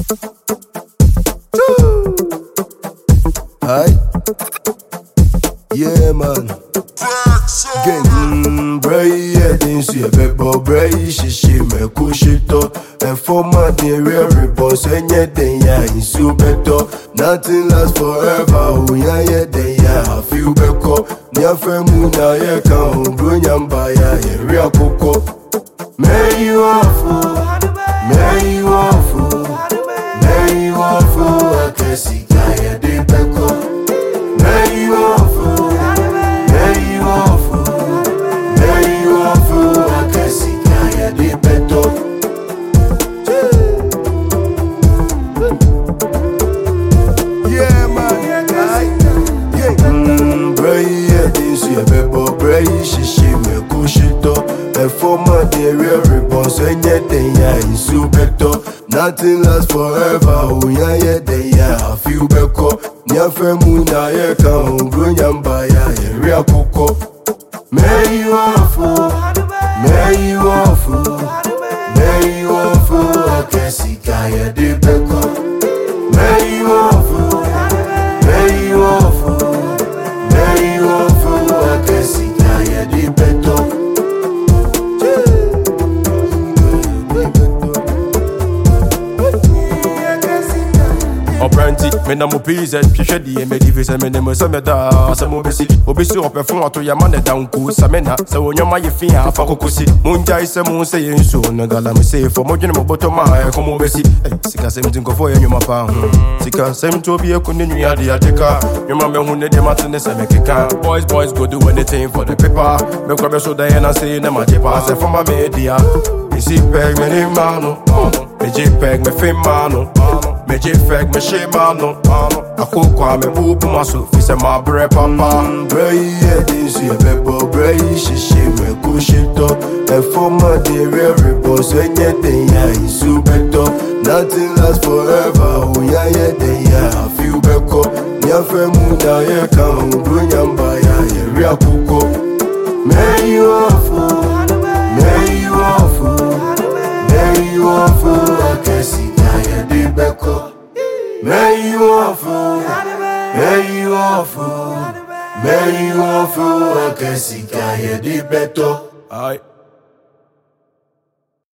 Aye. Yeah, man. Gang, bray, yeah, didn't see a bebo, bray, she me kushito. And for my dear repose, and yet they are in super. Nothing lasts forever, oh, yeah, they are. I feel beko. Nya femuna, yeah, come, Brunyam by a real coco. May you awful, may you awful, may you awful, I can see Kaya de Beko. May you awful, may you awful, may you awful, I can see Kaya de Beto. Yeah, man, yeah, bray, yeah, this year, bebo, bray, she me kushito. And for my dear repose, and yet they are in super. Nothing lasts forever, oh yeah, they are. I feel beko. Nya femuna, yeah, come, Brunyam by a real coco. May you awful, may you awful, may you awful, I can see Kaya de Beko. May you awful, may you awful, may you awful, I can see Kaya de Beto. Pranti, men I'm a piece and Pishadi and Medivis and Menemo Sameda, some Obisi or perform to your man down cool Samena, so when you're my finger for Kokusi, Munja is some saying so, Nagalam say for Mojan Botoma, come over see, Sika same to go for your mapa, Sika same to be a continuity at the Attica, your mamma who need the Martinez and make it boys go do anything for the paper, make a so Diana say, the magic pass from my media. You see, peg me in mano, me peg me fin mano. Me fag me she mano, I cook me poop muscle, fish and my bread papa. Bray, yeah, this year, bebo, bray, she me kushito. And for my dear repose, and yet they are in super. Nothing lasts forever, oh yeah, they are. I feel beko. Nya femuna, yeah, come, Brunyam by a real coco. May you awful, may you awful, may you awful, I can see Kaya de Beko. May you awful, may you awful, may you awful, I can see Kaya de Beto. Aye.